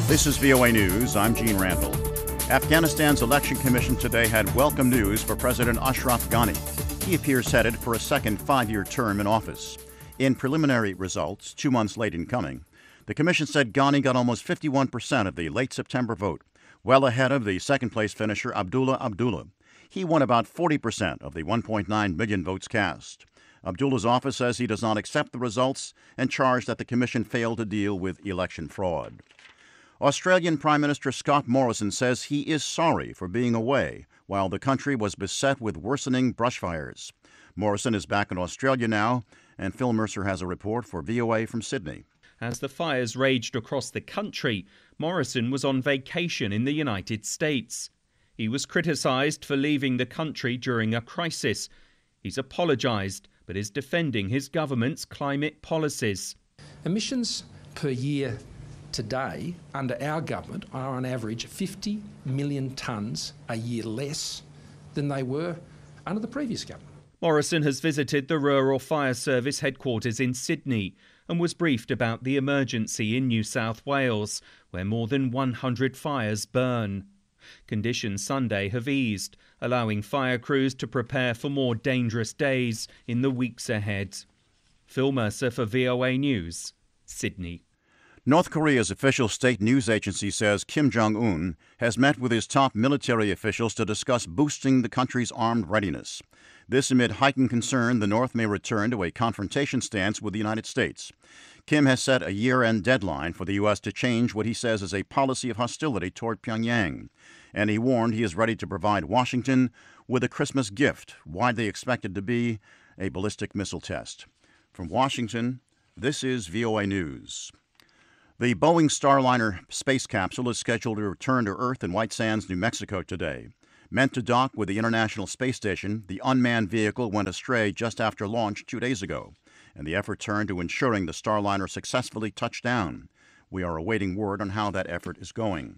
This is VOA News. I'm Gene Randall. Afghanistan's election commission today had welcome news for President Ashraf Ghani. He appears headed for a second five-year term in office. In preliminary results, 2 months late in coming, the commission said Ghani got almost 51% of the late September vote, well ahead of the second-place finisher Abdullah Abdullah. He won about 40% of the 1.9 million votes cast. Abdullah's office says he does not accept the results and charged that the commission failed to deal with election fraud. Australian Prime Minister Scott Morrison says he is sorry for being away while the country was beset with worsening brushfires. Morrison is back in Australia now, and Phil Mercer has a report for VOA from Sydney. As the fires raged across the country, Morrison was on vacation in the United States. He was criticised for leaving the country during a crisis. He's apologised, but is defending his government's climate policies. Emissions per year today, under our government, are on average 50 million tonnes a year less than they were under the previous government. Morrison has visited the Rural Fire Service headquarters in Sydney and was briefed about the emergency in New South Wales, where more than 100 fires burn. Conditions Sunday have eased, allowing fire crews to prepare for more dangerous days in the weeks ahead. Phil Mercer for VOA News, Sydney. North Korea's official state news agency says Kim Jong-un has met with his top military officials to discuss boosting the country's armed readiness. This amid heightened concern the North may return to a confrontation stance with the United States. Kim has set a year-end deadline for the U.S. to change what he says is a policy of hostility toward Pyongyang. And he warned he is ready to provide Washington with a Christmas gift, widely expected to be a ballistic missile test. From Washington, this is VOA News. The Boeing Starliner space capsule is scheduled to return to Earth in White Sands, New Mexico today. Meant to dock with the International Space Station, the unmanned vehicle went astray just after launch 2 days ago, and the effort turned to ensuring the Starliner successfully touched down. We are awaiting word on how that effort is going.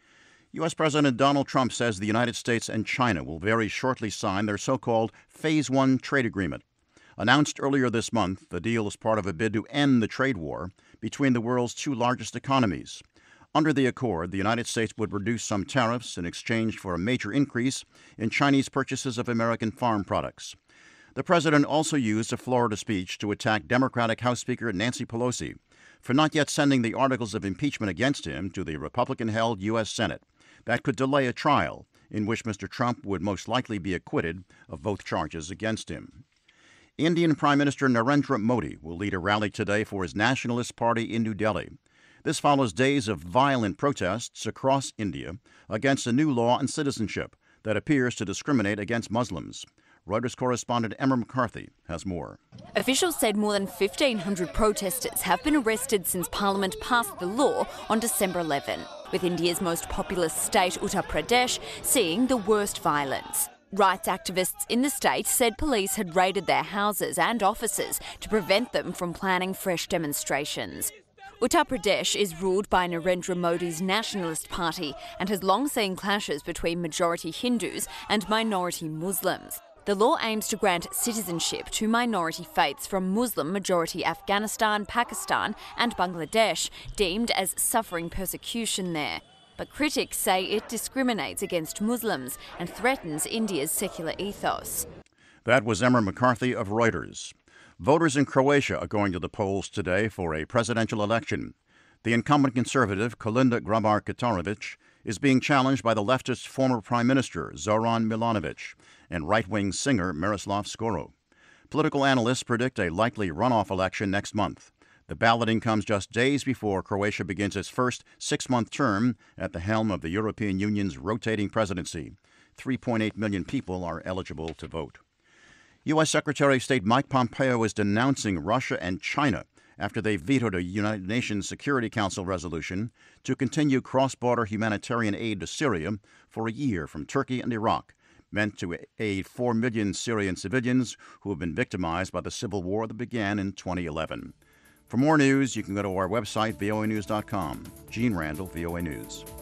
U.S. President Donald Trump says the United States and China will very shortly sign their so-called Phase 1 trade agreement. Announced earlier this month, the deal is part of a bid to end the trade war between the world's two largest economies. Under the accord, the United States would reduce some tariffs in exchange for a major increase in Chinese purchases of American farm products. The president also used a Florida speech to attack Democratic House Speaker Nancy Pelosi for not yet sending the articles of impeachment against him to the Republican-held U.S. Senate. That could delay a trial in which Mr. Trump would most likely be acquitted of both charges against him. Indian Prime Minister Narendra Modi will lead a rally today for his Nationalist Party in New Delhi. This follows days of violent protests across India against a new law on citizenship that appears to discriminate against Muslims. Reuters correspondent Emma McCarthy has more. Officials said more than 1,500 protesters have been arrested since Parliament passed the law on December 11, with India's most populous state, Uttar Pradesh, seeing the worst violence. Rights activists in the state said police had raided their houses and offices to prevent them from planning fresh demonstrations. Uttar Pradesh is ruled by Narendra Modi's Nationalist Party and has long seen clashes between majority Hindus and minority Muslims. The law aims to grant citizenship to minority faiths from Muslim-majority Afghanistan, Pakistan and Bangladesh, deemed as suffering persecution there. But critics say it discriminates against Muslims and threatens India's secular ethos. That was Emma McCarthy of Reuters. Voters in Croatia are going to the polls today for a presidential election. The incumbent conservative, Kolinda Grabar-Kitarovic, is being challenged by the leftist former Prime Minister, Zoran Milanovic, and right-wing singer Miroslav Skoro. Political analysts predict a likely runoff election next month. The balloting comes just days before Croatia begins its first 6-month term at the helm of the European Union's rotating presidency. 3.8 million people are eligible to vote. U.S. Secretary of State Mike Pompeo is denouncing Russia and China after they vetoed a United Nations Security Council resolution to continue cross-border humanitarian aid to Syria for a year from Turkey and Iraq, meant to aid 4 million Syrian civilians who have been victimized by the civil war that began in 2011. For more news, you can go to our website, voanews.com. Gene Randall, VOA News.